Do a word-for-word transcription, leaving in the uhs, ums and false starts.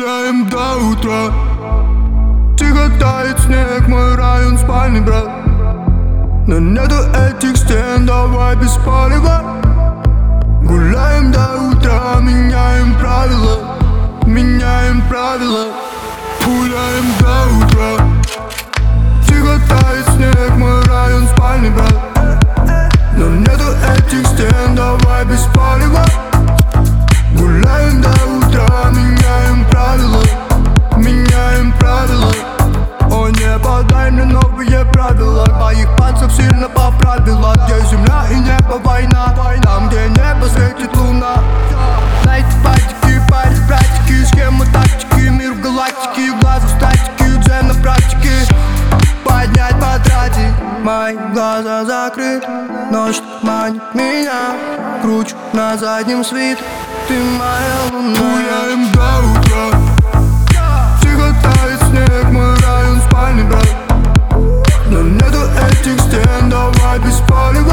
Гуляем до утра, тихо тает снег, мой район спальный, брат. Но нету этих стен, давай без палева. Гуляем до утра, меняем правила, меняем правила. Гуляем до утра, тихо тает снег, мой район спальный, брат. Но нету этих стен, давай без палева. Гуляем до утра, меняем правила, меняем правила. О небо, дай мне новые правила. Моих пальцев сильно поправила. Где земля и небо, война. Там, где небо светит луна. Найти патики, парить братики, схемы, тактики, мир в галактике, глаза в статике, дзен на практике. Поднять, потратить, мои глаза закрыты. Ночь манит меня, кручу на заднем свете. Ты моя луна. Гуляем до утра, тихо тает снег, мой район спальный, брат. Но нету этих стен, давай без палева.